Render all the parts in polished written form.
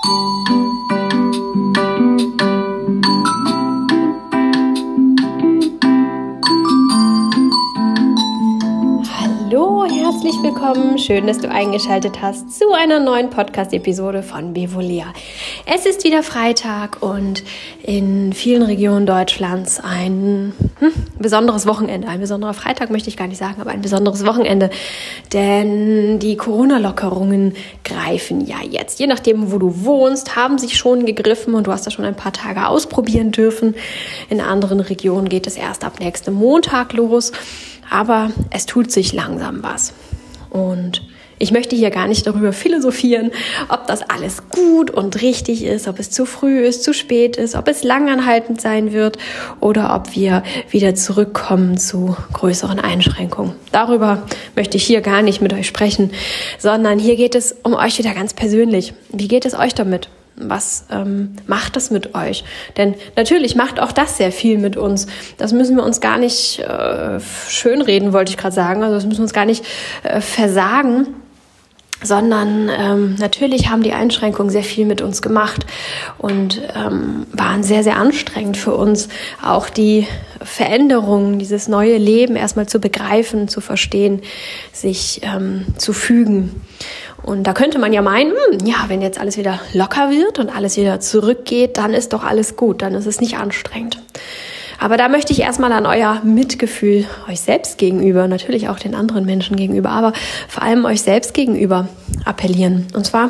Hallo, herzlich willkommen. Schön, dass du eingeschaltet hast zu einer neuen Podcast-Episode von Bevolea. Es ist wieder Freitag und in vielen Regionen Deutschlands ein besonderes Wochenende. Ein besonderer Freitag möchte ich gar nicht sagen, aber ein besonderes Wochenende. Denn die Corona-Lockerungen greifen ja jetzt. Je nachdem, wo du wohnst, haben sich schon gegriffen und du hast das schon ein paar Tage ausprobieren dürfen. In anderen Regionen geht es erst ab nächstem Montag los. Aber es tut sich langsam was. Und ich möchte hier gar nicht darüber philosophieren, ob das alles gut und richtig ist, ob es zu früh ist, zu spät ist, ob es langanhaltend sein wird oder ob wir wieder zurückkommen zu größeren Einschränkungen. Darüber möchte ich hier gar nicht mit euch sprechen, sondern hier geht es um euch wieder ganz persönlich. Wie geht es euch damit? Was macht das mit euch? Denn natürlich macht auch das sehr viel mit uns. Das müssen wir uns gar nicht schönreden, wollte ich gerade sagen. Also das müssen wir uns gar nicht versagen, sondern natürlich haben die Einschränkungen sehr viel mit uns gemacht und waren sehr, sehr anstrengend für uns, auch die Veränderungen, dieses neue Leben erstmal zu begreifen, zu verstehen, sich zu fügen. Und da könnte man ja meinen, wenn jetzt alles wieder locker wird und alles wieder zurückgeht, dann ist doch alles gut, dann ist es nicht anstrengend. Aber da möchte ich erstmal an euer Mitgefühl euch selbst gegenüber, natürlich auch den anderen Menschen gegenüber, aber vor allem euch selbst gegenüber appellieren. Und zwar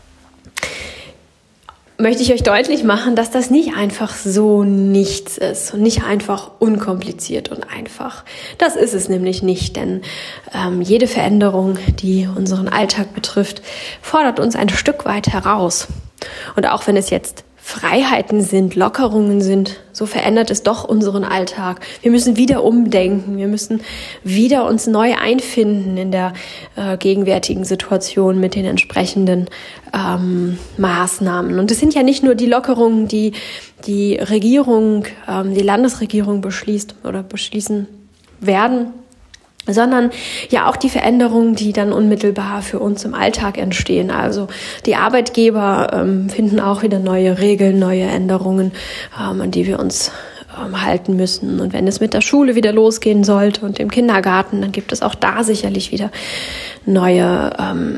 möchte ich euch deutlich machen, dass das nicht einfach so nichts ist und nicht einfach unkompliziert und einfach. Das ist es nämlich nicht, denn jede Veränderung, die unseren Alltag betrifft, fordert uns ein Stück weit heraus. Und auch wenn es jetzt Freiheiten sind, Lockerungen sind, so verändert es doch unseren Alltag. Wir müssen wieder umdenken, wir müssen wieder uns neu einfinden in der gegenwärtigen Situation mit den entsprechenden Maßnahmen. Und es sind ja nicht nur die Lockerungen, die die Regierung, die Landesregierung beschließt oder beschließen werden, sondern ja auch die Veränderungen, die dann unmittelbar für uns im Alltag entstehen. Also die Arbeitgeber finden auch wieder neue Regeln, neue Änderungen, an die wir uns halten müssen. Und wenn es mit der Schule wieder losgehen sollte und dem Kindergarten, dann gibt es auch da sicherlich wieder neue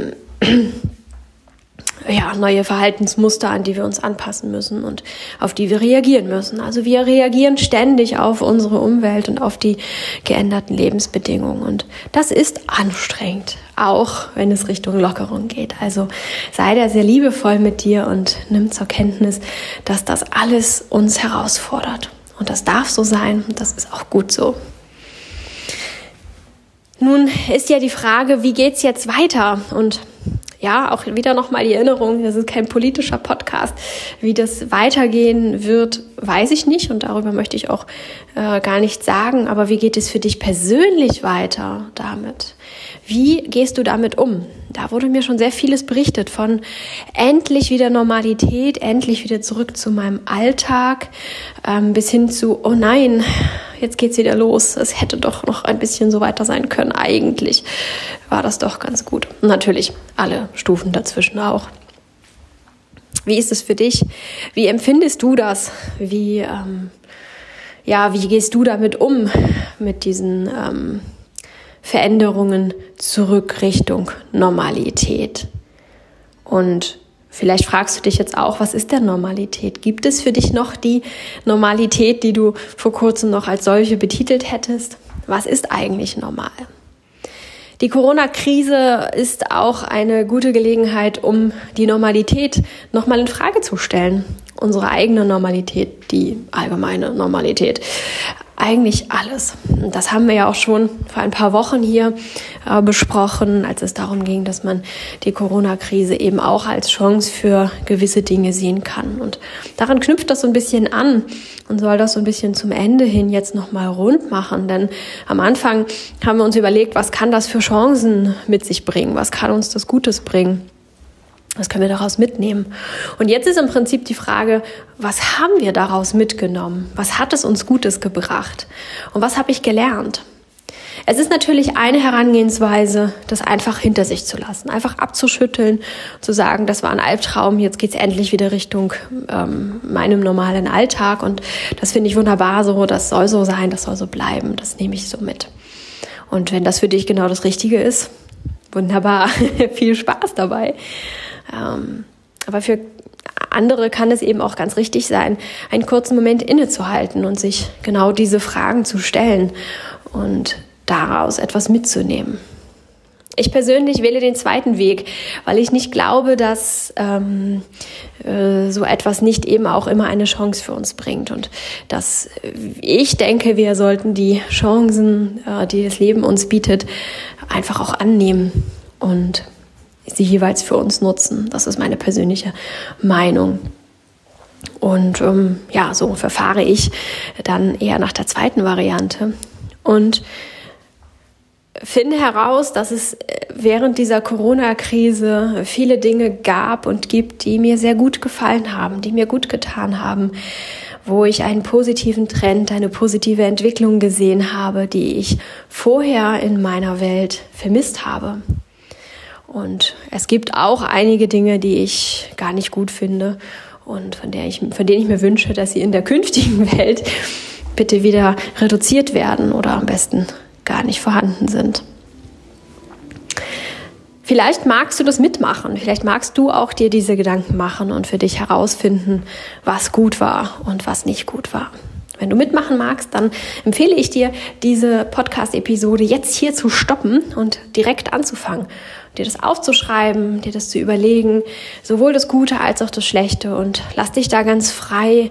Verhaltensmuster, an die wir uns anpassen müssen und auf die wir reagieren müssen. Also wir reagieren ständig auf unsere Umwelt und auf die geänderten Lebensbedingungen. Und das ist anstrengend, auch wenn es Richtung Lockerung geht. Also sei da sehr liebevoll mit dir und nimm zur Kenntnis, dass das alles uns herausfordert. Und das darf so sein und das ist auch gut so. Nun ist ja die Frage, wie geht's jetzt weiter? Und ja, auch wieder nochmal die Erinnerung, das ist kein politischer Podcast. Wie das weitergehen wird, weiß ich nicht und darüber möchte ich auch gar nichts sagen. Aber wie geht es für dich persönlich weiter damit? Wie gehst du damit um? Da wurde mir schon sehr vieles berichtet von endlich wieder Normalität, endlich wieder zurück zu meinem Alltag, bis hin zu, oh nein, jetzt geht's wieder los. Es hätte doch noch ein bisschen so weiter sein können. Eigentlich war das doch ganz gut. Und natürlich alle Stufen dazwischen auch. Wie ist es für dich? Wie empfindest du das? Wie gehst du damit um, mit diesen Veränderungen zurück Richtung Normalität? Und vielleicht fragst du dich jetzt auch, was ist denn Normalität? Gibt es für dich noch die Normalität, die du vor kurzem noch als solche betitelt hättest? Was ist eigentlich normal? Die Corona-Krise ist auch eine gute Gelegenheit, um die Normalität nochmal in Frage zu stellen. Unsere eigene Normalität, die allgemeine Normalität. Eigentlich alles. Das haben wir ja auch schon vor ein paar Wochen hier besprochen, als es darum ging, dass man die Corona-Krise eben auch als Chance für gewisse Dinge sehen kann. Und daran knüpft das so ein bisschen an und soll das so ein bisschen zum Ende hin jetzt nochmal rund machen. Denn am Anfang haben wir uns überlegt, was kann das für Chancen mit sich bringen? Was kann uns das Gutes bringen? Was können wir daraus mitnehmen? Und jetzt ist im Prinzip die Frage, was haben wir daraus mitgenommen? Was hat es uns Gutes gebracht? Und was habe ich gelernt? Es ist natürlich eine Herangehensweise, das einfach hinter sich zu lassen, einfach abzuschütteln, zu sagen, das war ein Albtraum, jetzt geht's endlich wieder Richtung meinem normalen Alltag und das finde ich wunderbar so, das soll so sein, das soll so bleiben, das nehme ich so mit. Und wenn das für dich genau das Richtige ist, wunderbar, viel Spaß dabei. Aber für andere kann es eben auch ganz richtig sein, einen kurzen Moment innezuhalten und sich genau diese Fragen zu stellen und daraus etwas mitzunehmen. Ich persönlich wähle den zweiten Weg, weil ich nicht glaube, dass so etwas nicht eben auch immer eine Chance für uns bringt und dass ich denke, wir sollten die Chancen, die das Leben uns bietet, einfach auch annehmen und sie jeweils für uns nutzen. Das ist meine persönliche Meinung. Und so verfahre ich dann eher nach der zweiten Variante und finde heraus, dass es während dieser Corona-Krise viele Dinge gab und gibt, die mir sehr gut gefallen haben, die mir gut getan haben, wo ich einen positiven Trend, eine positive Entwicklung gesehen habe, die ich vorher in meiner Welt vermisst habe. Und es gibt auch einige Dinge, die ich gar nicht gut finde und von denen ich mir wünsche, dass sie in der künftigen Welt bitte wieder reduziert werden oder am besten gar nicht vorhanden sind. Vielleicht magst du das mitmachen, vielleicht magst du auch dir diese Gedanken machen und für dich herausfinden, was gut war und was nicht gut war. Wenn du mitmachen magst, dann empfehle ich dir, diese Podcast-Episode jetzt hier zu stoppen und direkt anzufangen, dir das aufzuschreiben, dir das zu überlegen, sowohl das Gute als auch das Schlechte und lass dich da ganz frei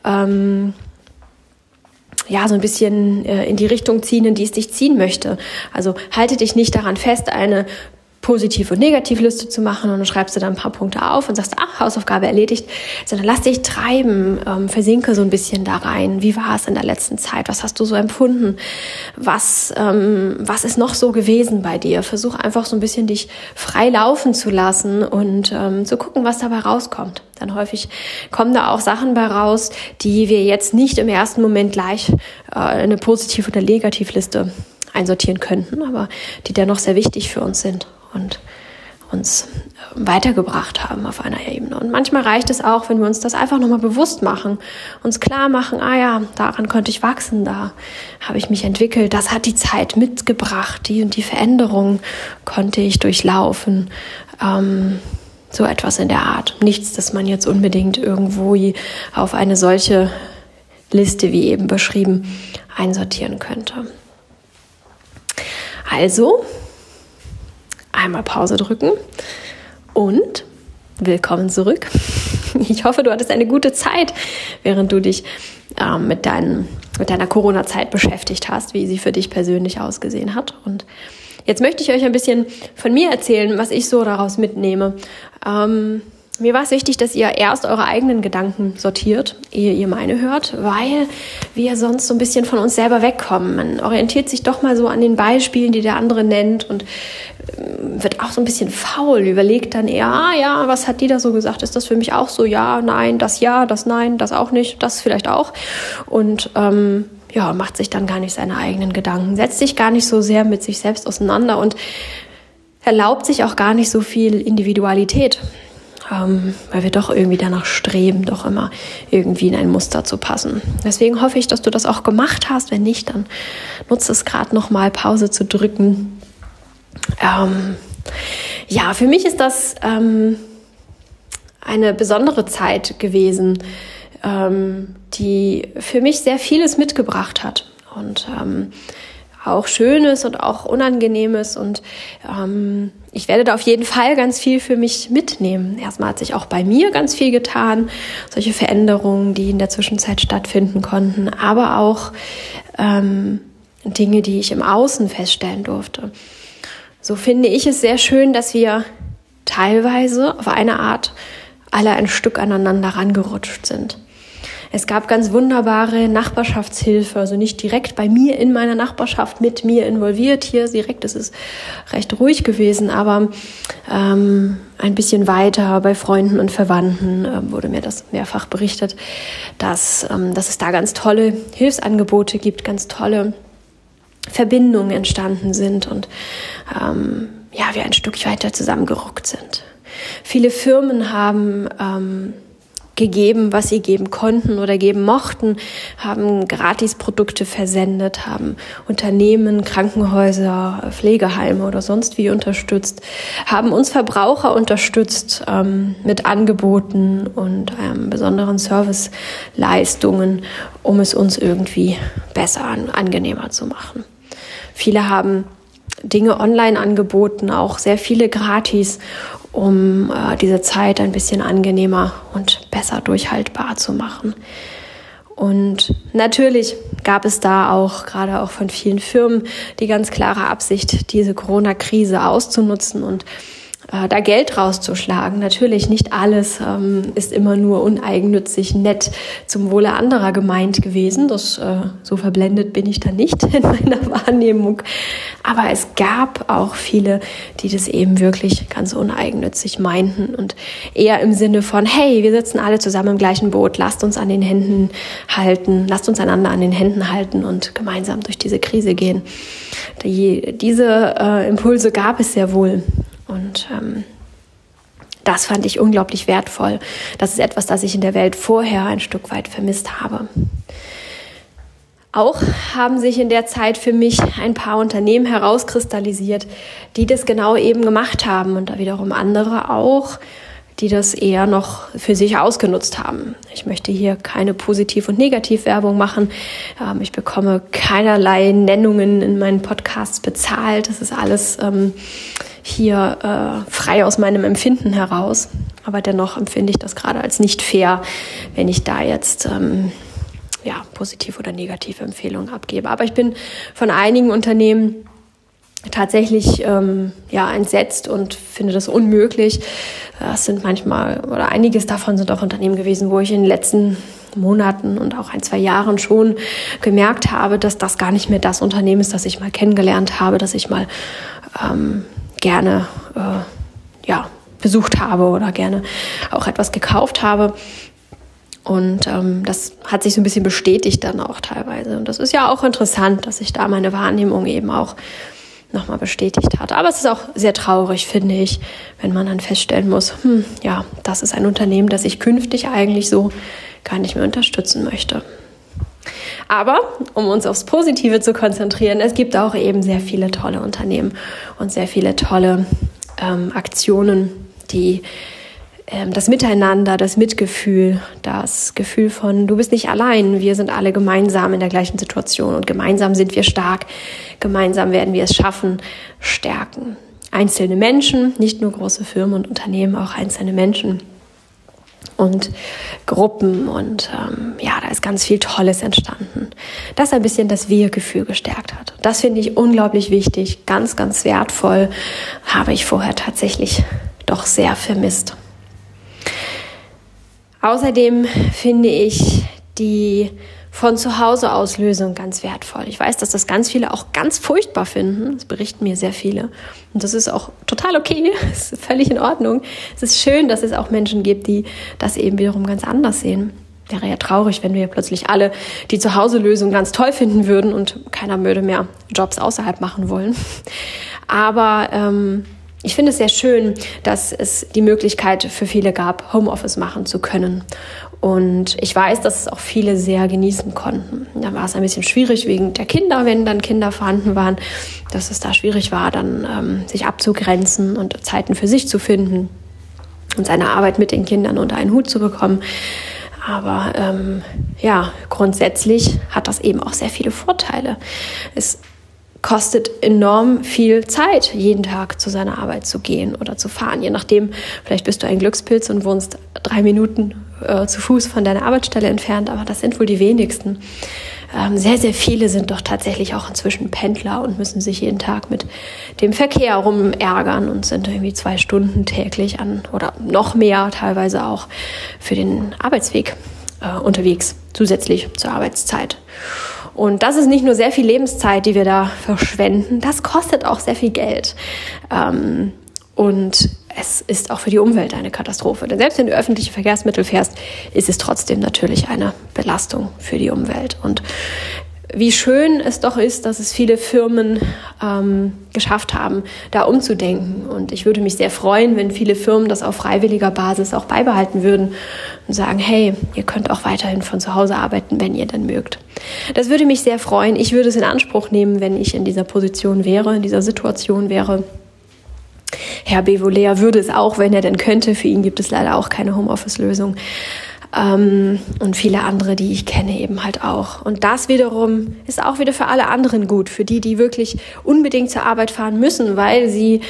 so ein bisschen in die Richtung ziehen, in die es dich ziehen möchte. Also halte dich nicht daran fest, eine Positiv- und Negativliste zu machen und dann schreibst du da ein paar Punkte auf und sagst, Hausaufgabe erledigt, sondern lass dich treiben, versinke so ein bisschen da rein. Wie war es in der letzten Zeit? Was hast du so empfunden? Was ist noch so gewesen bei dir? Versuch einfach so ein bisschen dich frei laufen zu lassen und zu gucken, was dabei rauskommt. Dann häufig kommen da auch Sachen bei raus, die wir jetzt nicht im ersten Moment gleich eine Positiv- oder Negativliste einsortieren könnten, aber die dennoch sehr wichtig für uns sind und uns weitergebracht haben auf einer Ebene. Und manchmal reicht es auch, wenn wir uns das einfach nochmal bewusst machen, uns klar machen, daran konnte ich wachsen, da habe ich mich entwickelt, das hat die Zeit mitgebracht, die und die Veränderung konnte ich durchlaufen. So etwas in der Art. Nichts, das man jetzt unbedingt irgendwo auf eine solche Liste, wie eben beschrieben, einsortieren könnte. Also, einmal Pause drücken und willkommen zurück. Ich hoffe, du hattest eine gute Zeit, während du dich mit deiner Corona-Zeit beschäftigt hast, wie sie für dich persönlich ausgesehen hat. Und jetzt möchte ich euch ein bisschen von mir erzählen, was ich so daraus mitnehme. Mir war es wichtig, dass ihr erst eure eigenen Gedanken sortiert, ehe ihr meine hört, weil wir sonst so ein bisschen von uns selber wegkommen. Man orientiert sich doch mal so an den Beispielen, die der andere nennt und wird auch so ein bisschen faul, überlegt dann eher, was hat die da so gesagt? Ist das für mich auch so? Ja, nein, das nein, das auch nicht, das vielleicht auch. Und macht sich dann gar nicht seine eigenen Gedanken, setzt sich gar nicht so sehr mit sich selbst auseinander und erlaubt sich auch gar nicht so viel Individualität. Weil wir doch irgendwie danach streben, doch immer irgendwie in ein Muster zu passen. Deswegen hoffe ich, dass du das auch gemacht hast. Wenn nicht, dann nutze es gerade nochmal, Pause zu drücken. Für mich ist das eine besondere Zeit gewesen, die für mich sehr vieles mitgebracht hat. Und auch Schönes und auch Unangenehmes und ich werde da auf jeden Fall ganz viel für mich mitnehmen. Erstmal hat sich auch bei mir ganz viel getan, solche Veränderungen, die in der Zwischenzeit stattfinden konnten, aber auch Dinge, die ich im Außen feststellen durfte. So finde ich es sehr schön, dass wir teilweise auf eine Art alle ein Stück aneinander rangerutscht sind. Es gab ganz wunderbare Nachbarschaftshilfe, also nicht direkt bei mir in meiner Nachbarschaft mit mir involviert. Hier direkt ist es recht ruhig gewesen, aber ein bisschen weiter bei Freunden und Verwandten wurde mir das mehrfach berichtet, dass es da ganz tolle Hilfsangebote gibt, ganz tolle Verbindungen entstanden sind und wir ein Stück weiter zusammengerückt sind. Viele Firmen haben gegeben, was sie geben konnten oder geben mochten, haben Gratisprodukte versendet, haben Unternehmen, Krankenhäuser, Pflegeheime oder sonst wie unterstützt, haben uns Verbraucher unterstützt mit Angeboten und besonderen Serviceleistungen, um es uns irgendwie besser, angenehmer zu machen. Viele haben Dinge online angeboten, auch sehr viele gratis, um diese Zeit ein bisschen angenehmer und besser durchhaltbar zu machen. Und natürlich gab es da auch, gerade auch von vielen Firmen, die ganz klare Absicht, diese Corona-Krise auszunutzen und da Geld rauszuschlagen. Natürlich nicht alles ist immer nur uneigennützig, nett zum Wohle anderer gemeint gewesen. Das, so verblendet bin ich da nicht in meiner Wahrnehmung. Aber es gab auch viele, die das eben wirklich ganz uneigennützig meinten und eher im Sinne von, hey, wir sitzen alle zusammen im gleichen Boot, lasst uns einander an den Händen halten und gemeinsam durch diese Krise gehen. Diese Impulse gab es sehr wohl. Und das fand ich unglaublich wertvoll. Das ist etwas, das ich in der Welt vorher ein Stück weit vermisst habe. Auch haben sich in der Zeit für mich ein paar Unternehmen herauskristallisiert, die das genau eben gemacht haben und da wiederum andere auch, die das eher noch für sich ausgenutzt haben. Ich möchte hier keine Positiv- und Negativwerbung machen. Ich bekomme keinerlei Nennungen in meinen Podcasts bezahlt. Das ist alles hier frei aus meinem Empfinden heraus. Aber dennoch empfinde ich das gerade als nicht fair, wenn ich da jetzt positiv oder negative Empfehlungen abgebe. Aber ich bin von einigen Unternehmen tatsächlich entsetzt und finde das unmöglich. Es sind manchmal oder einiges davon sind auch Unternehmen gewesen, wo ich in den letzten Monaten und auch 1-2 Jahren schon gemerkt habe, dass das gar nicht mehr das Unternehmen ist, das ich mal kennengelernt habe, das ich mal gerne besucht habe oder gerne auch etwas gekauft habe. Und das hat sich so ein bisschen bestätigt dann auch teilweise. Und das ist ja auch interessant, dass sich da meine Wahrnehmung eben auch nochmal bestätigt hat. Aber es ist auch sehr traurig, finde ich, wenn man dann feststellen muss, das ist ein Unternehmen, das ich künftig eigentlich so gar nicht mehr unterstützen möchte. Aber um uns aufs Positive zu konzentrieren, es gibt auch eben sehr viele tolle Unternehmen und sehr viele tolle Aktionen, die das Miteinander, das Mitgefühl, das Gefühl von, du bist nicht allein, wir sind alle gemeinsam in der gleichen Situation und gemeinsam sind wir stark, gemeinsam werden wir es schaffen, stärken. Einzelne Menschen, nicht nur große Firmen und Unternehmen, auch einzelne Menschen und Gruppen und da ist ganz viel Tolles entstanden, das ein bisschen das Wir-Gefühl gestärkt hat. Das finde ich unglaublich wichtig, ganz, ganz wertvoll, habe ich vorher tatsächlich doch sehr vermisst. Außerdem finde ich die von zu Hause aus Lösung ganz wertvoll. Ich weiß, dass das ganz viele auch ganz furchtbar finden. Das berichten mir sehr viele. Und das ist auch total okay. Das ist völlig in Ordnung. Es ist schön, dass es auch Menschen gibt, die das eben wiederum ganz anders sehen. Wäre ja traurig, wenn wir plötzlich alle die Zuhause-Lösung ganz toll finden würden und keiner würde mehr Jobs außerhalb machen wollen. Aber ich finde es sehr schön, dass es die Möglichkeit für viele gab, Homeoffice machen zu können. Und ich weiß, dass es auch viele sehr genießen konnten. Da war es ein bisschen schwierig wegen der Kinder, wenn dann Kinder vorhanden waren, dass es da schwierig war, dann sich abzugrenzen und Zeiten für sich zu finden und seine Arbeit mit den Kindern unter einen Hut zu bekommen. Aber grundsätzlich hat das eben auch sehr viele Vorteile. Es kostet enorm viel Zeit, jeden Tag zu seiner Arbeit zu gehen oder zu fahren. Je nachdem, vielleicht bist du ein Glückspilz und wohnst 3 Minuten zu Fuß von deiner Arbeitsstelle entfernt, aber das sind wohl die wenigsten. Sehr, sehr viele sind doch tatsächlich auch inzwischen Pendler und müssen sich jeden Tag mit dem Verkehr rumärgern und sind irgendwie 2 Stunden täglich oder noch mehr teilweise auch für den Arbeitsweg unterwegs, zusätzlich zur Arbeitszeit. Und das ist nicht nur sehr viel Lebenszeit, die wir da verschwenden, das kostet auch sehr viel Geld. Und es ist auch für die Umwelt eine Katastrophe. Denn selbst wenn du öffentliche Verkehrsmittel fährst, ist es trotzdem natürlich eine Belastung für die Umwelt. Und wie schön es doch ist, dass es viele Firmen geschafft haben, da umzudenken. Und ich würde mich sehr freuen, wenn viele Firmen das auf freiwilliger Basis auch beibehalten würden und sagen, hey, ihr könnt auch weiterhin von zu Hause arbeiten, wenn ihr denn mögt. Das würde mich sehr freuen. Ich würde es in Anspruch nehmen, wenn ich in dieser Position wäre, in dieser Situation wäre. Herr Bevolea würde es auch, wenn er denn könnte. Für ihn gibt es leider auch keine Homeoffice-Lösung. Und viele andere, die ich kenne, eben halt auch. Und das wiederum ist auch wieder für alle anderen gut, für die, die wirklich unbedingt zur Arbeit fahren müssen, weil sie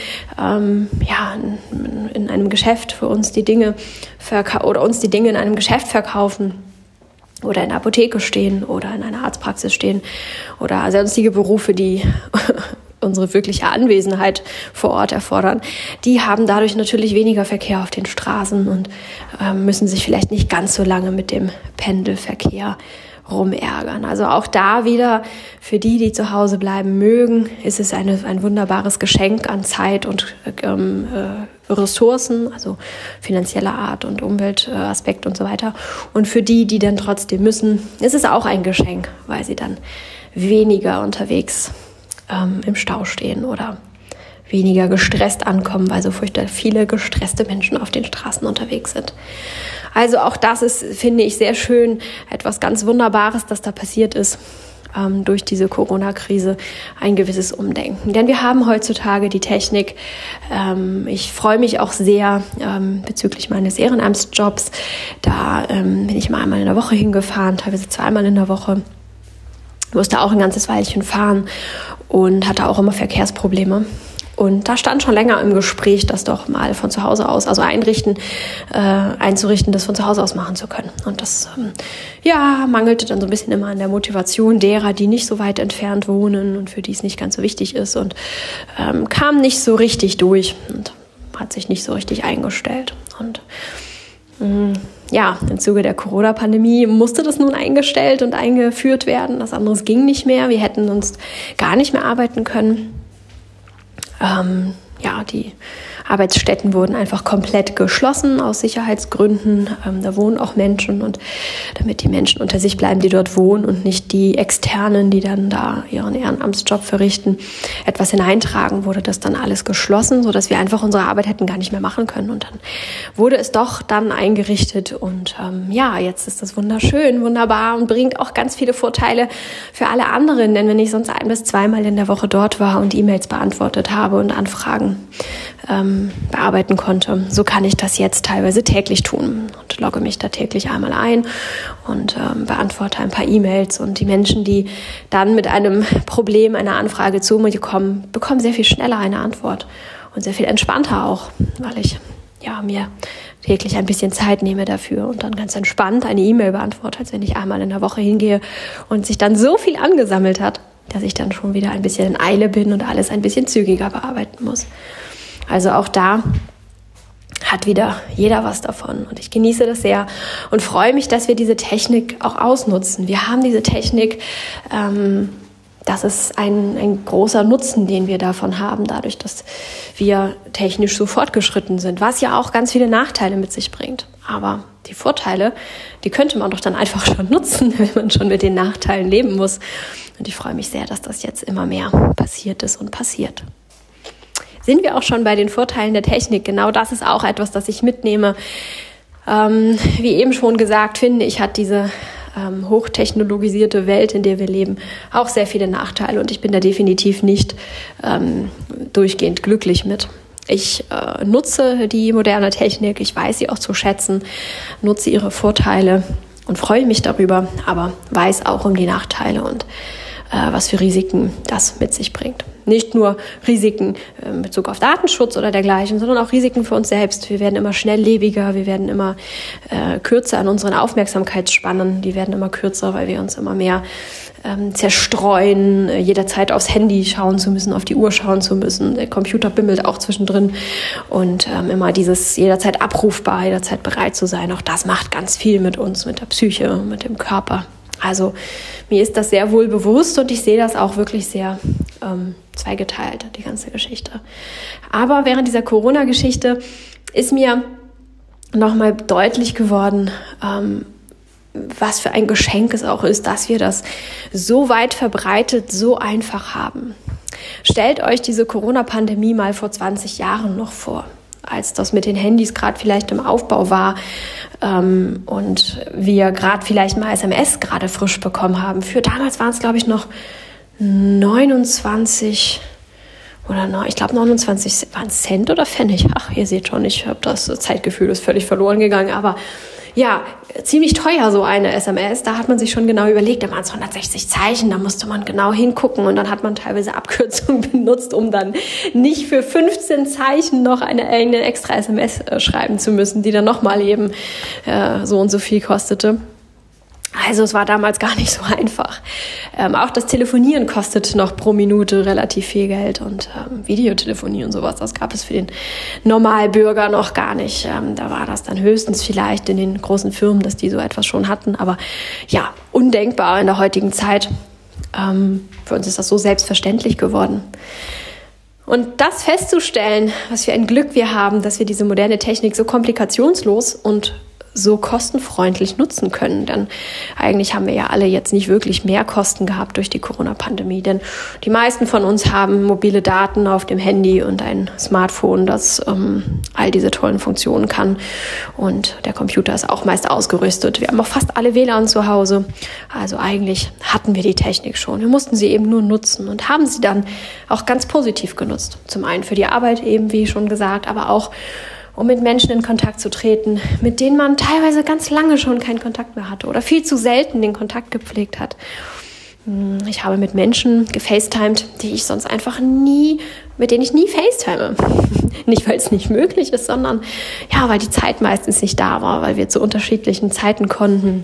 in einem Geschäft für uns die Dinge in einem Geschäft verkaufen oder in der Apotheke stehen oder in einer Arztpraxis stehen oder sonstige Berufe, die unsere wirkliche Anwesenheit vor Ort erfordern, die haben dadurch natürlich weniger Verkehr auf den Straßen und müssen sich vielleicht nicht ganz so lange mit dem Pendelverkehr rumärgern. Also auch da wieder für die, die zu Hause bleiben mögen, ist es ein wunderbares Geschenk an Zeit und Ressourcen, also finanzieller Art und Umweltaspekt und so weiter. Und für die, die dann trotzdem müssen, ist es auch ein Geschenk, weil sie dann weniger unterwegs im Stau stehen oder weniger gestresst ankommen, weil so furchtbar viele gestresste Menschen auf den Straßen unterwegs sind. Also auch das ist, finde ich, sehr schön, etwas ganz Wunderbares, das da passiert ist durch diese Corona-Krise, ein gewisses Umdenken. Denn wir haben heutzutage die Technik. Ich freue mich auch sehr bezüglich meines Ehrenamtsjobs. Da bin ich mal einmal in der Woche hingefahren, teilweise zweimal in der Woche. Musste auch ein ganzes Weilchen fahren und hatte auch immer Verkehrsprobleme. Und da stand schon länger im Gespräch, das doch mal von zu Hause aus, also einzurichten, das von zu Hause aus machen zu können. Und das mangelte dann so ein bisschen immer an der Motivation derer, die nicht so weit entfernt wohnen und für die es nicht ganz so wichtig ist und kam nicht so richtig durch und hat sich nicht so richtig eingestellt. Und im Zuge der Corona-Pandemie musste das nun eingestellt und eingeführt werden. Das anderes ging nicht mehr. Wir hätten uns gar nicht mehr arbeiten können. Die Arbeitsstätten wurden einfach komplett geschlossen aus Sicherheitsgründen. Da wohnen auch Menschen und damit die Menschen unter sich bleiben, die dort wohnen und nicht die Externen, die dann da ihren Ehrenamtsjob verrichten, etwas hineintragen, wurde das dann alles geschlossen, sodass wir einfach unsere Arbeit hätten gar nicht mehr machen können. Und dann wurde es doch dann eingerichtet und jetzt ist das wunderschön, wunderbar und bringt auch ganz viele Vorteile für alle anderen. Denn wenn ich sonst 1 bis 2 Mal in der Woche dort war und E-Mails beantwortet habe und Anfragen bearbeiten konnte. So kann ich das jetzt teilweise täglich tun und logge mich da täglich einmal ein und beantworte ein paar E-Mails. Und die Menschen, die dann mit einem Problem, einer Anfrage zu mir kommen, bekommen sehr viel schneller eine Antwort und sehr viel entspannter auch, weil ich mir täglich ein bisschen Zeit nehme dafür und dann ganz entspannt eine E-Mail beantworte, als wenn ich einmal in der Woche hingehe und sich dann so viel angesammelt hat, dass ich dann schon wieder ein bisschen in Eile bin und alles ein bisschen zügiger bearbeiten muss. Also auch da hat wieder jeder was davon und ich genieße das sehr und freue mich, dass wir diese Technik auch ausnutzen. Wir haben diese Technik, das ist ein großer Nutzen, den wir davon haben, dadurch, dass wir technisch so fortgeschritten sind, was ja auch ganz viele Nachteile mit sich bringt. Aber die Vorteile, die könnte man doch dann einfach schon nutzen, wenn man schon mit den Nachteilen leben muss. Und ich freue mich sehr, dass das jetzt immer mehr passiert ist und passiert. Sind wir auch schon bei den Vorteilen der Technik? Genau das ist auch etwas, das ich mitnehme. Wie eben schon gesagt, finde ich, hat diese hochtechnologisierte Welt, in der wir leben, auch sehr viele Nachteile. Und ich bin da definitiv nicht durchgehend glücklich mit. Ich nutze die moderne Technik, ich weiß sie auch zu schätzen, nutze ihre Vorteile und freue mich darüber, aber weiß auch um die Nachteile und was für Risiken das mit sich bringt. Nicht nur Risiken in Bezug auf Datenschutz oder dergleichen, sondern auch Risiken für uns selbst. Wir werden immer schnelllebiger, wir werden immer kürzer an unseren Aufmerksamkeitsspannen. Die werden immer kürzer, weil wir uns immer mehr zerstreuen, jederzeit aufs Handy schauen zu müssen, auf die Uhr schauen zu müssen. Der Computer bimmelt auch zwischendrin und immer dieses jederzeit abrufbar, jederzeit bereit zu sein. Auch das macht ganz viel mit uns, mit der Psyche, mit dem Körper. Also mir ist das sehr wohl bewusst und ich sehe das auch wirklich sehr zweigeteilt, die ganze Geschichte. Aber während dieser Corona-Geschichte ist mir nochmal deutlich geworden, was für ein Geschenk es auch ist, dass wir das so weit verbreitet, so einfach haben. Stellt euch diese Corona-Pandemie mal vor 20 Jahren noch vor, als das mit den Handys gerade vielleicht im Aufbau war und wir gerade vielleicht mal SMS gerade frisch bekommen haben. Für damals waren es, glaube ich, noch 29 oder ich glaube 29 waren Cent oder Pfennig. Ach, ihr seht schon, ich habe das Zeitgefühl ist völlig verloren gegangen, aber ja, ziemlich teuer so eine SMS. Da hat man sich schon genau überlegt, da waren es 160 Zeichen, da musste man genau hingucken und dann hat man teilweise Abkürzungen benutzt, um dann nicht für 15 Zeichen noch eine extra SMS schreiben zu müssen, die dann nochmal eben so und so viel kostete. Also es war damals gar nicht so einfach. Auch das Telefonieren kostet noch pro Minute relativ viel Geld und Videotelefonie und sowas, das gab es für den Normalbürger noch gar nicht. Da war das dann höchstens vielleicht in den großen Firmen, dass die so etwas schon hatten. Aber ja, undenkbar in der heutigen Zeit. Für uns ist das so selbstverständlich geworden. Und das festzustellen, was für ein Glück wir haben, dass wir diese moderne Technik so komplikationslos und so kostenfreundlich nutzen können. Denn eigentlich haben wir ja alle jetzt nicht wirklich mehr Kosten gehabt durch die Corona-Pandemie. Denn die meisten von uns haben mobile Daten auf dem Handy und ein Smartphone, das all diese tollen Funktionen kann. Und der Computer ist auch meist ausgerüstet. Wir haben auch fast alle WLAN zu Hause. Also eigentlich hatten wir die Technik schon. Wir mussten sie eben nur nutzen und haben sie dann auch ganz positiv genutzt. Zum einen für die Arbeit eben, wie schon gesagt, aber auch um mit Menschen in Kontakt zu treten, mit denen man teilweise ganz lange schon keinen Kontakt mehr hatte oder viel zu selten den Kontakt gepflegt hat. Ich habe mit Menschen gefacetimed, mit denen ich nie facetime. Nicht, weil es nicht möglich ist, sondern ja, weil die Zeit meistens nicht da war, weil wir zu unterschiedlichen Zeiten konnten.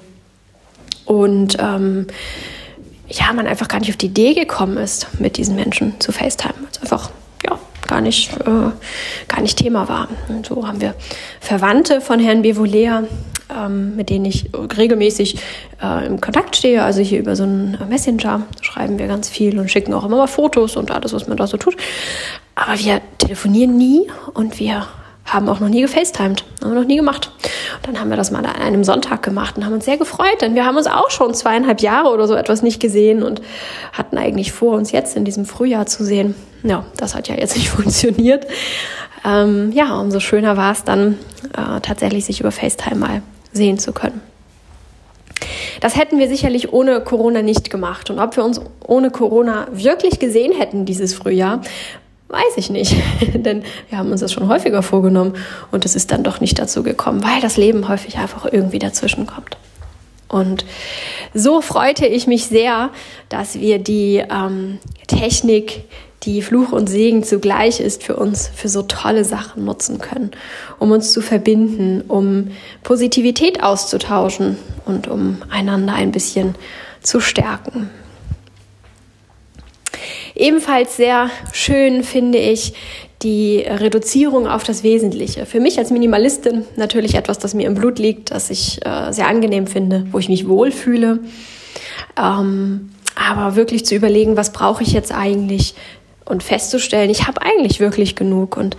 Und man einfach gar nicht auf die Idee gekommen ist, mit diesen Menschen zu facetimen. Es einfach gar nicht Thema war. Und so haben wir Verwandte von Herrn Bevolea, mit denen ich regelmäßig im Kontakt stehe. Also hier über so einen Messenger schreiben wir ganz viel und schicken auch immer mal Fotos und alles, was man da so tut. Aber wir telefonieren nie und wir haben auch noch nie gefacetimed, haben wir noch nie gemacht. Und dann haben wir das mal an einem Sonntag gemacht und haben uns sehr gefreut, denn wir haben uns auch schon 2,5 Jahre oder so etwas nicht gesehen und hatten eigentlich vor, uns jetzt in diesem Frühjahr zu sehen. Ja, das hat ja jetzt nicht funktioniert. Umso schöner war es dann, tatsächlich sich über FaceTime mal sehen zu können. Das hätten wir sicherlich ohne Corona nicht gemacht. Und ob wir uns ohne Corona wirklich gesehen hätten dieses Frühjahr, weiß ich nicht, denn wir haben uns das schon häufiger vorgenommen und es ist dann doch nicht dazu gekommen, weil das Leben häufig einfach irgendwie dazwischen kommt. Und so freute ich mich sehr, dass wir die Technik, die Fluch und Segen zugleich ist für uns, für so tolle Sachen nutzen können, um uns zu verbinden, um Positivität auszutauschen und um einander ein bisschen zu stärken. Ebenfalls sehr schön finde ich die Reduzierung auf das Wesentliche. Für mich als Minimalistin natürlich etwas, das mir im Blut liegt, das ich sehr angenehm finde, wo ich mich wohlfühle. Aber wirklich zu überlegen, was brauche ich jetzt eigentlich und festzustellen, ich habe eigentlich wirklich genug. Und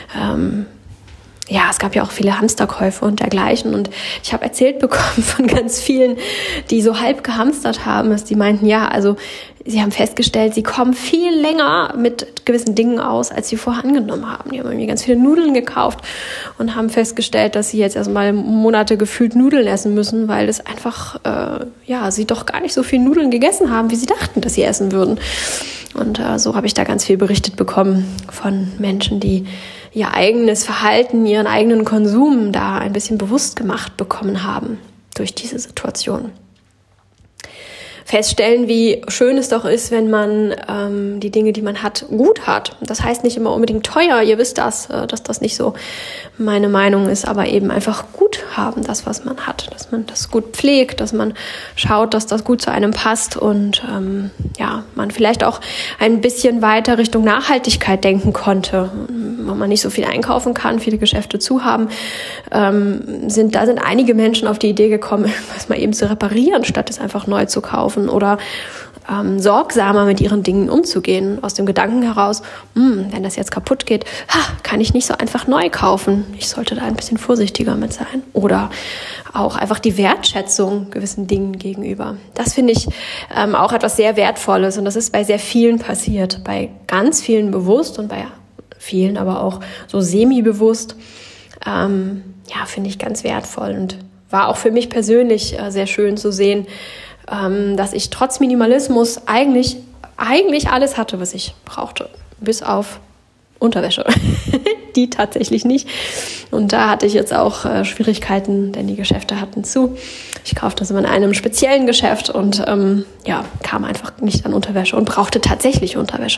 es gab ja auch viele Hamsterkäufe und dergleichen. Und ich habe erzählt bekommen von ganz vielen, die so halb gehamstert haben, dass die meinten, sie haben festgestellt, sie kommen viel länger mit gewissen Dingen aus, als sie vorher angenommen haben. Die haben irgendwie ganz viele Nudeln gekauft und haben festgestellt, dass sie jetzt erstmal Monate gefühlt Nudeln essen müssen, weil es einfach, sie doch gar nicht so viel Nudeln gegessen haben, wie sie dachten, dass sie essen würden. Und so habe ich da ganz viel berichtet bekommen von Menschen, die ihr eigenes Verhalten, ihren eigenen Konsum da ein bisschen bewusst gemacht bekommen haben durch diese Situation. Feststellen, wie schön es doch ist, wenn man die Dinge, die man hat, gut hat. Das heißt nicht immer unbedingt teuer, ihr wisst das, dass das nicht so meine Meinung ist, aber eben einfach gut haben, das, was man hat, dass man das gut pflegt, dass man schaut, dass das gut zu einem passt und man vielleicht auch ein bisschen weiter Richtung Nachhaltigkeit denken konnte. Wenn man nicht so viel einkaufen kann, viele Geschäfte zu haben, sind einige Menschen auf die Idee gekommen, was mal eben zu reparieren, statt es einfach neu zu kaufen oder sorgsamer mit ihren Dingen umzugehen. Aus dem Gedanken heraus, wenn das jetzt kaputt geht, kann ich nicht so einfach neu kaufen. Ich sollte da ein bisschen vorsichtiger mit sein. Oder auch einfach die Wertschätzung gewissen Dingen gegenüber. Das finde ich auch etwas sehr Wertvolles und das ist bei sehr vielen passiert. Bei ganz vielen bewusst und bei vielen aber auch so semi-bewusst. Finde ich ganz wertvoll und war auch für mich persönlich sehr schön zu sehen, dass ich trotz Minimalismus eigentlich alles hatte, was ich brauchte, bis auf Unterwäsche. Die tatsächlich nicht. Und da hatte ich jetzt auch Schwierigkeiten, denn die Geschäfte hatten zu. Ich kaufte das immer in einem speziellen Geschäft und kam einfach nicht an Unterwäsche und brauchte tatsächlich Unterwäsche.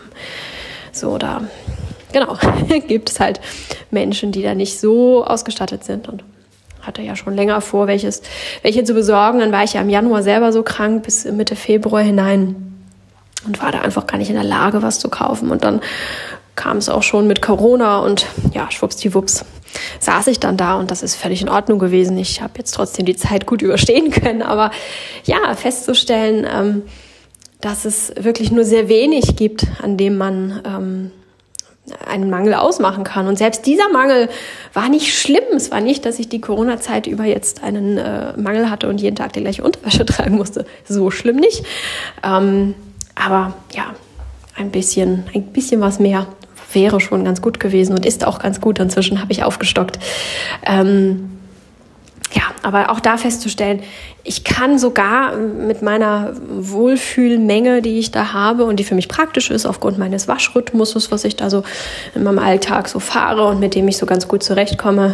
Gibt es halt Menschen, die da nicht so ausgestattet sind und hatte ja schon länger vor, welche zu besorgen. Dann war ich ja im Januar selber so krank bis Mitte Februar hinein und war da einfach gar nicht in der Lage, was zu kaufen. Und dann kam es auch schon mit Corona und schwuppsdiwupps saß ich dann da und das ist völlig in Ordnung gewesen. Ich habe jetzt trotzdem die Zeit gut überstehen können, aber festzustellen, dass es wirklich nur sehr wenig gibt, an dem man einen Mangel ausmachen kann. Und selbst dieser Mangel war nicht schlimm. Es war nicht, dass ich die Corona-Zeit über jetzt einen Mangel hatte und jeden Tag die gleiche Unterwäsche tragen musste. So schlimm nicht. Aber ein bisschen was mehr wäre schon ganz gut gewesen und ist auch ganz gut. Inzwischen habe ich aufgestockt. Aber auch da festzustellen, ich kann sogar mit meiner Wohlfühlmenge, die ich da habe und die für mich praktisch ist, aufgrund meines Waschrhythmuses, was ich da so in meinem Alltag so fahre und mit dem ich so ganz gut zurechtkomme,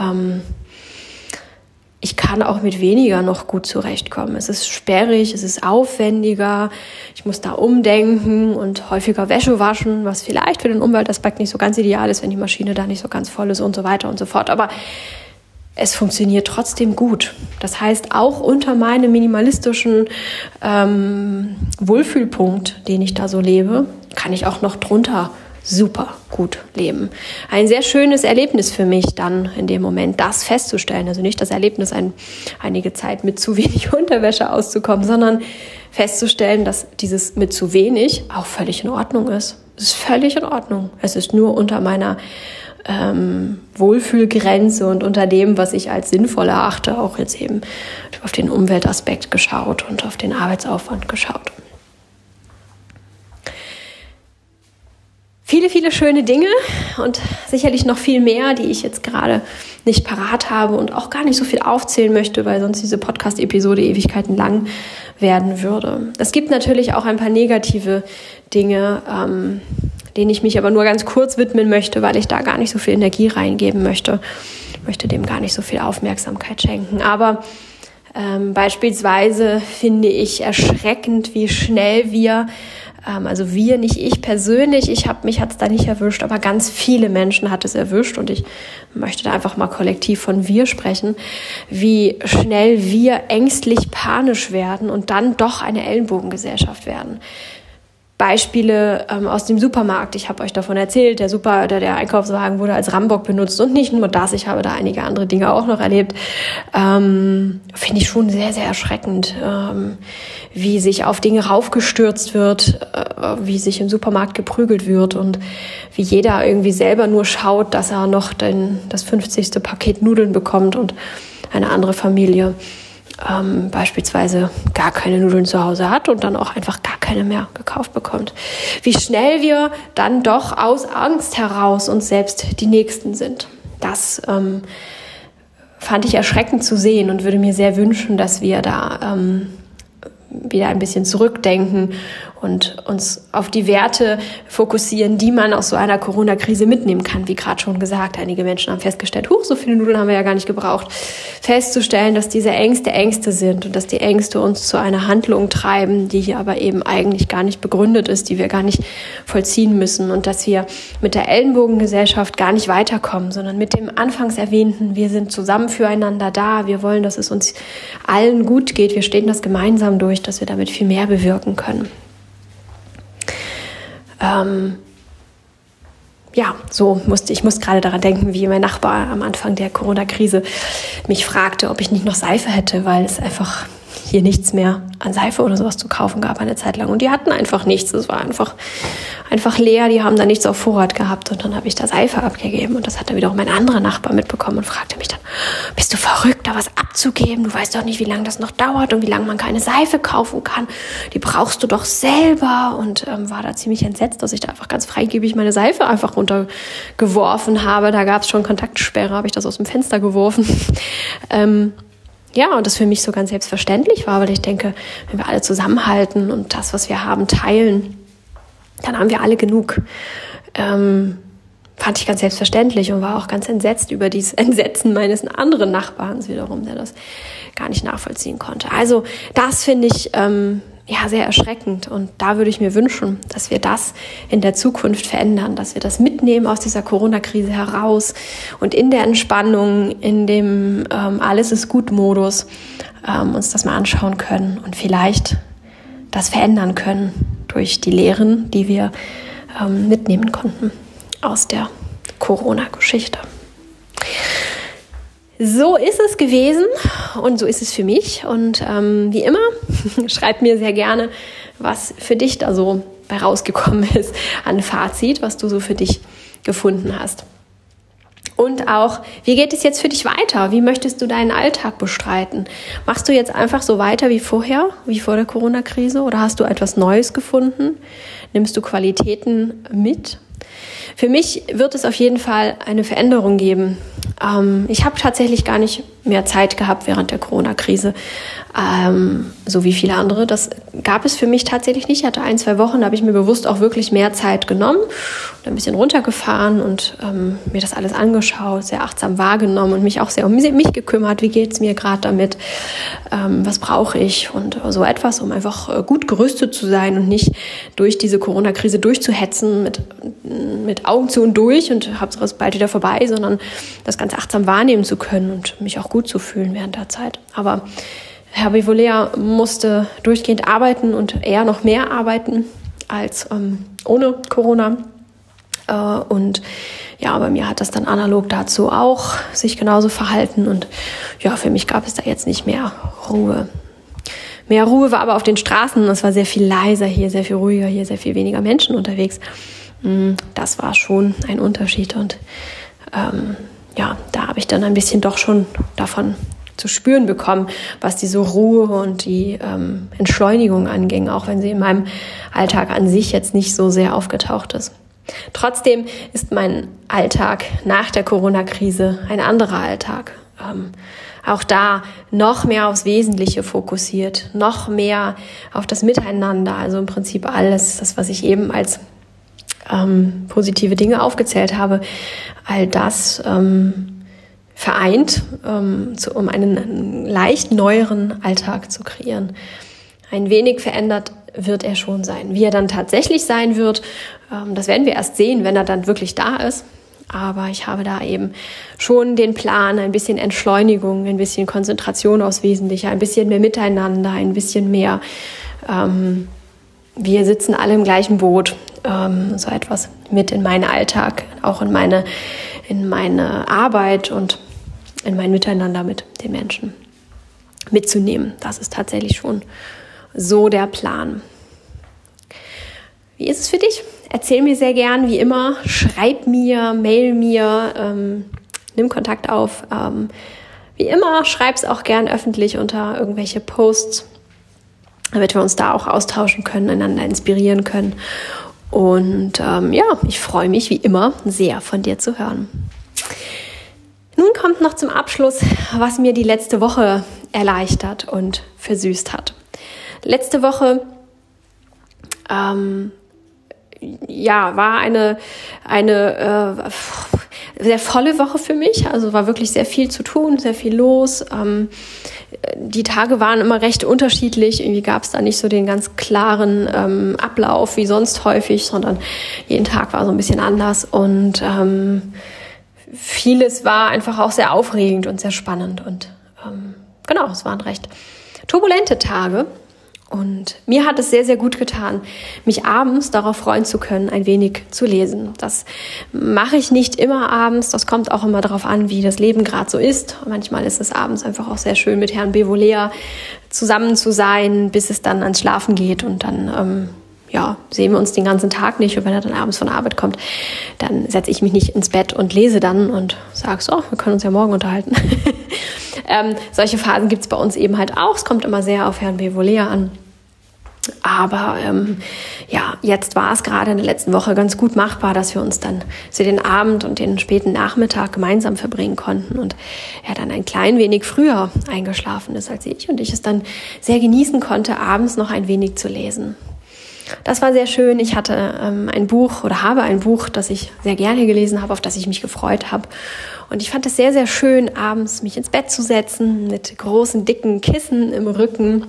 ich kann auch mit weniger noch gut zurechtkommen. Es ist sperrig, es ist aufwendiger, ich muss da umdenken und häufiger Wäsche waschen, was vielleicht für den Umweltaspekt nicht so ganz ideal ist, wenn die Maschine da nicht so ganz voll ist und so weiter und so fort. Aber es funktioniert trotzdem gut. Das heißt, auch unter meinem minimalistischen Wohlfühlpunkt, den ich da so lebe, kann ich auch noch drunter super gut leben. Ein sehr schönes Erlebnis für mich dann in dem Moment, das festzustellen. Also nicht das Erlebnis, einige Zeit mit zu wenig Unterwäsche auszukommen, sondern festzustellen, dass dieses mit zu wenig auch völlig in Ordnung ist. Es ist völlig in Ordnung. Es ist nur unter meiner Wohlfühlgrenze und unter dem, was ich als sinnvoll erachte, auch jetzt eben auf den Umweltaspekt geschaut und auf den Arbeitsaufwand geschaut. Viele, viele schöne Dinge und sicherlich noch viel mehr, die ich jetzt gerade nicht parat habe und auch gar nicht so viel aufzählen möchte, weil sonst diese Podcast-Episode Ewigkeiten lang werden würde. Es gibt natürlich auch ein paar negative Dinge, denen ich mich aber nur ganz kurz widmen möchte, weil ich da gar nicht so viel Energie reingeben möchte. Ich möchte dem gar nicht so viel Aufmerksamkeit schenken. Aber beispielsweise finde ich erschreckend, wie schnell wir, also wir, nicht ich persönlich, mich hat es da nicht erwischt, aber ganz viele Menschen hat es erwischt und ich möchte da einfach mal kollektiv von wir sprechen, wie schnell wir ängstlich panisch werden und dann doch eine Ellenbogengesellschaft werden. Beispiele aus dem Supermarkt. Ich habe euch davon erzählt, der Einkaufswagen wurde als Rambock benutzt und nicht nur das, ich habe da einige andere Dinge auch noch erlebt. Finde ich schon sehr, sehr erschreckend, wie sich auf Dinge raufgestürzt wird, wie sich im Supermarkt geprügelt wird und wie jeder irgendwie selber nur schaut, dass er noch das 50. Paket Nudeln bekommt und eine andere Familie beispielsweise gar keine Nudeln zu Hause hat und dann auch einfach gar keine mehr gekauft bekommt. Wie schnell wir dann doch aus Angst heraus uns selbst die Nächsten sind. Das fand ich erschreckend zu sehen und würde mir sehr wünschen, dass wir da wieder ein bisschen zurückdenken und uns auf die Werte fokussieren, die man aus so einer Corona-Krise mitnehmen kann. Wie gerade schon gesagt, einige Menschen haben festgestellt, so viele Nudeln haben wir ja gar nicht gebraucht. Festzustellen, dass diese Ängste sind und dass die Ängste uns zu einer Handlung treiben, die hier aber eben eigentlich gar nicht begründet ist, die wir gar nicht vollziehen müssen und dass wir mit der Ellenbogengesellschaft gar nicht weiterkommen, sondern mit dem anfangs erwähnten, wir sind zusammen füreinander da, wir wollen, dass es uns allen gut geht, wir stehen das gemeinsam durch, dass wir damit viel mehr bewirken können. Ich muss gerade daran denken, wie mein Nachbar am Anfang der Corona-Krise mich fragte, ob ich nicht noch Seife hätte, weil es einfach hier nichts mehr an Seife oder sowas zu kaufen gab eine Zeit lang. Und die hatten einfach nichts. Es war einfach leer. Die haben da nichts auf Vorrat gehabt. Und dann habe ich da Seife abgegeben. Und das hat dann wiederum mein anderer Nachbar mitbekommen und fragte mich dann, bist du verrückt, da was abzugeben? Du weißt doch nicht, wie lange das noch dauert und wie lange man keine Seife kaufen kann. Die brauchst du doch selber. Und war da ziemlich entsetzt, dass ich da einfach ganz freigebig meine Seife einfach runtergeworfen habe. Da gab es schon Kontaktsperre, habe ich das aus dem Fenster geworfen. Ja, und das für mich so ganz selbstverständlich war, weil ich denke, wenn wir alle zusammenhalten und das, was wir haben, teilen, dann haben wir alle genug. Fand ich ganz selbstverständlich und war auch ganz entsetzt über dieses Entsetzen meines anderen Nachbarns wiederum, der das gar nicht nachvollziehen konnte. Also das finde ich sehr erschreckend und da würde ich mir wünschen, dass wir das in der Zukunft verändern, dass wir das mitnehmen aus dieser Corona-Krise heraus und in der Entspannung, in dem Alles-ist-gut-Modus uns das mal anschauen können und vielleicht das verändern können durch die Lehren, die wir mitnehmen konnten aus der Corona-Geschichte. So ist es gewesen und so ist es für mich. Und wie immer, schreib mir sehr gerne, was für dich da so bei rausgekommen ist an Fazit, was du so für dich gefunden hast. Und auch, wie geht es jetzt für dich weiter? Wie möchtest du deinen Alltag bestreiten? Machst du jetzt einfach so weiter wie vorher, wie vor der Corona-Krise? Oder hast du etwas Neues gefunden? Nimmst du Qualitäten mit? Für mich wird es auf jeden Fall eine Veränderung geben. Ich habe tatsächlich gar nicht mehr Zeit gehabt während der Corona-Krise, so wie viele andere. Das gab es für mich tatsächlich nicht. Ich hatte 1-2 Wochen, da habe ich mir bewusst auch wirklich mehr Zeit genommen und ein bisschen runtergefahren und mir das alles angeschaut, sehr achtsam wahrgenommen und mich auch sehr um mich gekümmert. Wie geht's mir gerade damit? Was brauche ich? Und so etwas, um einfach gut gerüstet zu sein und nicht durch diese Corona-Krise durchzuhetzen mit Augen zu und durch und Hauptsache es ist bald wieder vorbei, sondern das ganz achtsam wahrnehmen zu können und mich auch gut zu fühlen während der Zeit. Aber Herr Bevolea musste durchgehend arbeiten und eher noch mehr arbeiten als ohne Corona. Und ja, bei mir hat das dann analog dazu auch sich genauso verhalten. Und ja, für mich gab es da jetzt nicht mehr Ruhe. Mehr Ruhe war aber auf den Straßen. Es war sehr viel leiser hier, sehr viel ruhiger hier, sehr viel weniger Menschen unterwegs. Das war schon ein Unterschied. Und da habe ich dann ein bisschen doch schon davon zu spüren bekommen, was diese Ruhe und die Entschleunigung anging, auch wenn sie in meinem Alltag an sich jetzt nicht so sehr aufgetaucht ist. Trotzdem ist mein Alltag nach der Corona-Krise ein anderer Alltag. Auch da noch mehr aufs Wesentliche fokussiert, noch mehr auf das Miteinander, also im Prinzip alles, das, was ich eben als positive Dinge aufgezählt habe, all das vereint, um einen leicht neueren Alltag zu kreieren. Ein wenig verändert wird er schon sein. Wie er dann tatsächlich sein wird, das werden wir erst sehen, wenn er dann wirklich da ist. Aber ich habe da eben schon den Plan, ein bisschen Entschleunigung, ein bisschen Konzentration aufs Wesentliche, ein bisschen mehr Miteinander, ein bisschen mehr wir sitzen alle im gleichen Boot, so etwas mit in meinen Alltag, auch in meine Arbeit und in mein Miteinander mit den Menschen mitzunehmen. Das ist tatsächlich schon so der Plan. Wie ist es für dich? Erzähl mir sehr gern, wie immer. Schreib mir, mail mir, nimm Kontakt auf. Wie immer, schreib es auch gern öffentlich unter irgendwelche Posts, damit wir uns da auch austauschen können, einander inspirieren können. Und ich freue mich wie immer sehr, von dir zu hören. Nun kommt noch zum Abschluss, was mir die letzte Woche erleichtert und versüßt hat. Letzte Woche war eine sehr volle Woche für mich. Also war wirklich sehr viel zu tun, sehr viel los. Die Tage waren immer recht unterschiedlich. Irgendwie gab es da nicht so den ganz klaren Ablauf wie sonst häufig, sondern jeden Tag war so ein bisschen anders. Und vieles war einfach auch sehr aufregend und sehr spannend. Und es waren recht turbulente Tage. Und mir hat es sehr, sehr gut getan, mich abends darauf freuen zu können, ein wenig zu lesen. Das mache ich nicht immer abends. Das kommt auch immer darauf an, wie das Leben gerade so ist. Manchmal ist es abends einfach auch sehr schön, mit Herrn Bevolea zusammen zu sein, bis es dann ans Schlafen geht. Und dann sehen wir uns den ganzen Tag nicht. Und wenn er dann abends von der Arbeit kommt, dann setze ich mich nicht ins Bett und lese dann und sage so, wir können uns ja morgen unterhalten. Solche Phasen gibt es bei uns eben halt auch. Es kommt immer sehr auf Herrn Bevolea an. Aber jetzt war es gerade in der letzten Woche ganz gut machbar, dass wir uns dann so den Abend und den späten Nachmittag gemeinsam verbringen konnten und er dann ein klein wenig früher eingeschlafen ist als ich und ich es dann sehr genießen konnte, abends noch ein wenig zu lesen. Das war sehr schön. Ich hatte habe ein Buch, das ich sehr gerne gelesen habe, auf das ich mich gefreut habe. Und ich fand es sehr, sehr schön, abends mich ins Bett zu setzen, mit großen, dicken Kissen im Rücken,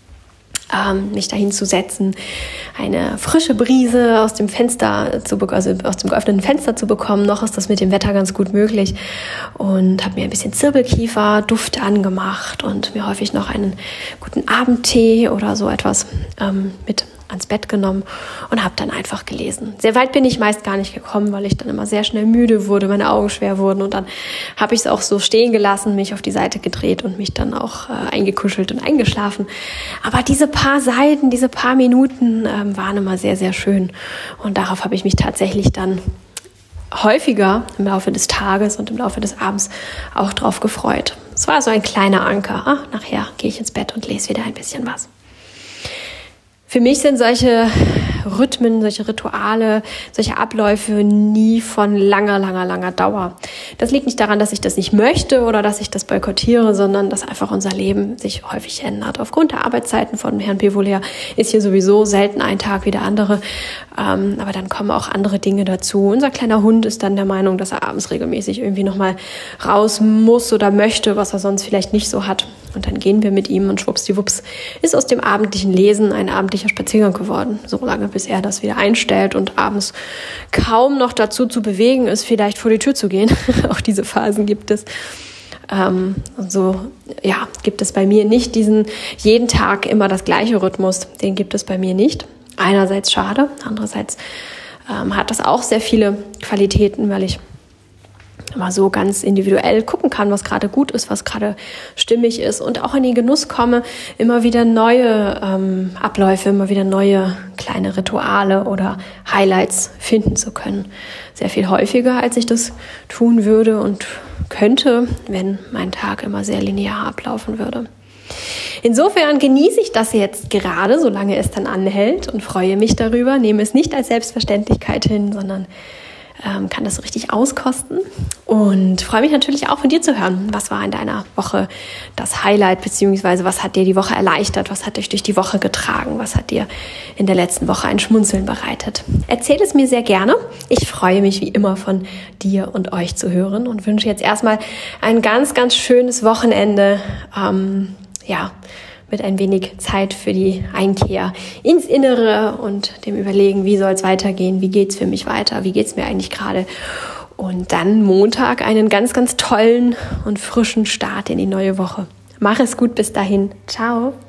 mich dahin zu setzen, eine frische Brise aus dem Fenster aus dem geöffneten Fenster zu bekommen. Noch ist das mit dem Wetter ganz gut möglich. Und habe mir ein bisschen Zirbelkiefer-Duft angemacht und mir häufig noch einen guten Abendtee oder so etwas mit ans Bett genommen und habe dann einfach gelesen. Sehr weit bin ich meist gar nicht gekommen, weil ich dann immer sehr schnell müde wurde, meine Augen schwer wurden und dann habe ich es auch so stehen gelassen, mich auf die Seite gedreht und mich dann auch eingekuschelt und eingeschlafen. Aber diese paar Seiten, diese paar Minuten waren immer sehr, sehr schön und darauf habe ich mich tatsächlich dann häufiger im Laufe des Tages und im Laufe des Abends auch drauf gefreut. Es war so ein kleiner Anker. Nachher gehe ich ins Bett und lese wieder ein bisschen was. Für mich sind solche Rhythmen, solche Rituale, solche Abläufe nie von langer Dauer. Das liegt nicht daran, dass ich das nicht möchte oder dass ich das boykottiere, sondern dass einfach unser Leben sich häufig ändert. Aufgrund der Arbeitszeiten von Herrn Bevolea ist hier sowieso selten ein Tag wie der andere. Aber dann kommen auch andere Dinge dazu. Unser kleiner Hund ist dann der Meinung, dass er abends regelmäßig irgendwie nochmal raus muss oder möchte, was er sonst vielleicht nicht so hat. Und dann gehen wir mit ihm und schwuppsdiwupps ist aus dem abendlichen Lesen ein abendlicher Spaziergang geworden. So lange, bis er das wieder einstellt und abends kaum noch dazu zu bewegen ist, vielleicht vor die Tür zu gehen. Auch diese Phasen gibt es. Gibt es bei mir nicht diesen jeden Tag immer das gleiche Rhythmus. Den gibt es bei mir nicht. Einerseits schade, andererseits hat das auch sehr viele Qualitäten, weil ich immer so ganz individuell gucken kann, was gerade gut ist, was gerade stimmig ist und auch in den Genuss komme, immer wieder neue Abläufe, immer wieder neue kleine Rituale oder Highlights finden zu können. Sehr viel häufiger, als ich das tun würde und könnte, wenn mein Tag immer sehr linear ablaufen würde. Insofern genieße ich das jetzt gerade, solange es dann anhält und freue mich darüber, nehme es nicht als Selbstverständlichkeit hin, sondern kann das so richtig auskosten und freue mich natürlich auch von dir zu hören. Was war in deiner Woche das Highlight, beziehungsweise was hat dir die Woche erleichtert, was hat dich durch die Woche getragen, was hat dir in der letzten Woche ein Schmunzeln bereitet? Erzähl es mir sehr gerne. Ich freue mich wie immer von dir und euch zu hören und wünsche jetzt erstmal ein ganz, ganz schönes Wochenende, mit ein wenig Zeit für die Einkehr ins Innere und dem Überlegen, wie soll es weitergehen, wie geht's für mich weiter, wie geht's mir eigentlich gerade. Und dann Montag einen ganz, ganz tollen und frischen Start in die neue Woche. Mach es gut bis dahin. Ciao.